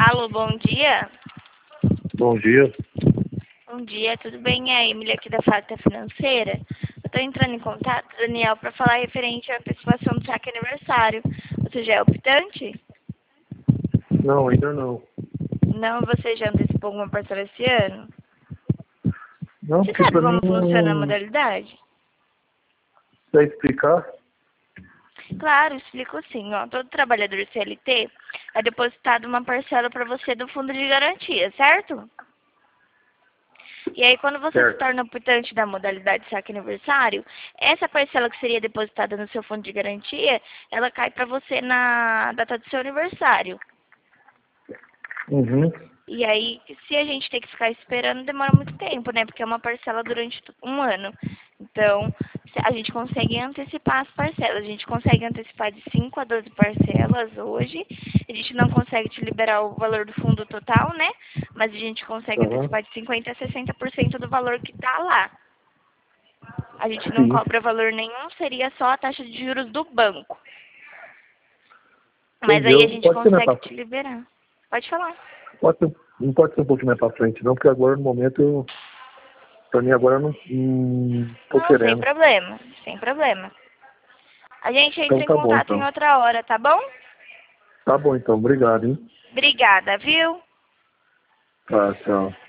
Alô, bom dia. Bom dia. Bom dia, tudo bem? É a Emília aqui da Facta Financeira. Eu estou entrando em contato, Daniel, para falar referente à antecipação do saque aniversário. Você já é optante? Não, ainda não. Não, você já antecipou alguma parcela esse ano? Não, Você porque sabe pra mim como funciona a não modalidade? sei explicar. Claro, explico sim. Ó, todo trabalhador CLT é depositado uma parcela para você do fundo de garantia, certo? E aí, quando você se Certo. torna optante da modalidade saque aniversário, essa parcela que seria depositada no seu fundo de garantia, ela cai para você na data do seu aniversário. Uhum. E aí, se a gente tem que ficar esperando, demora muito tempo, né? Porque é uma parcela durante um ano. Então, a gente consegue antecipar as parcelas. A gente consegue antecipar de 5 a 12 parcelas hoje. A gente não consegue te liberar o valor do fundo total, né? Mas a gente consegue Aham. antecipar de 50% a 60% do valor que tá lá. A gente não Sim. cobra valor nenhum, seria só a taxa de juros do banco. Mas aí a Entendeu? gente Pode ser mais consegue pra te liberar. Pode falar. pode ser, não pode ser um pouquinho mais pra frente, não, porque agora no momento pra mim agora eu não tô Não, sem querendo. problema. Sem problema. A gente Então entra em tá bom contato em então. outra hora, tá bom? Tá bom então, obrigado, hein? Obrigada, viu? Tá, tchau.